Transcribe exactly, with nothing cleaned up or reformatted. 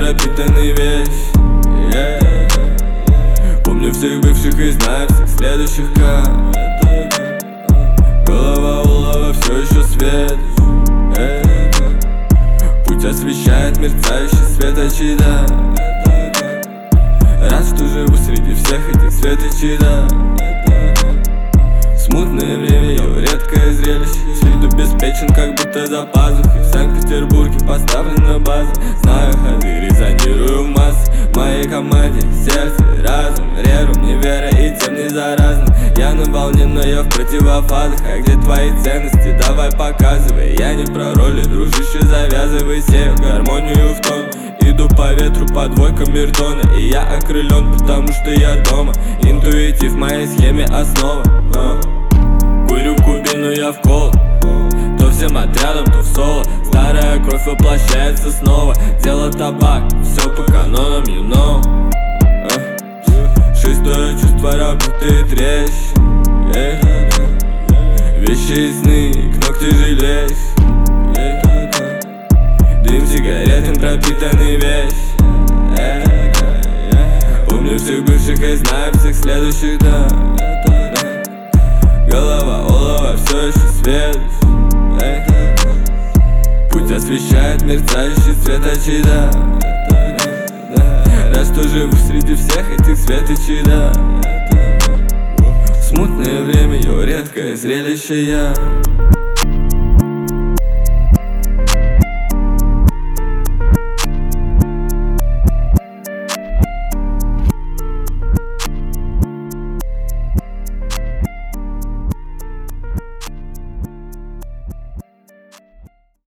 пропитанный весь. yeah. Помню всех бывших и знаю всех следующих, как голова улова все еще светишь. yeah. Путь освещает мерцающий светочи, да. Рад, что живу среди всех этих светочей, да. Смутное время, его редкое зрелище. С виду беспечен, как будто за пазухой. В Санкт-Петербурге поставлена база. Знаю ходы, резонирую в массы. В моей команде сердце, разум, рерум, не вера и тем не заразно. Я на волне, но я в противофазах. А где твои ценности? Давай показывай. Я не про роли, дружище, завязывай. Сею гармонию в тон. Иду по ветру под двойком Миртона. И я окрылен, потому что я дома. Интуитив в моей схеме основа. а. Курю кубину, я в кол. То всем отрядом, то в соло. Старая кровь воплощается снова. Дело табак, все по канонам, you know. а. Шестое чувство работает резче. yeah. Вещи и сны, к ногти жалеешь. yeah. Дым сигаретом пропитанный весь. yeah. Помню всех бывших и знаю всех следующих, да. Голова олова все еще светишь. Путь освещает мерцающий светочи, да. Рад, что живу среди всех этих светочей, да. Смутное время, его редкое зрелище, я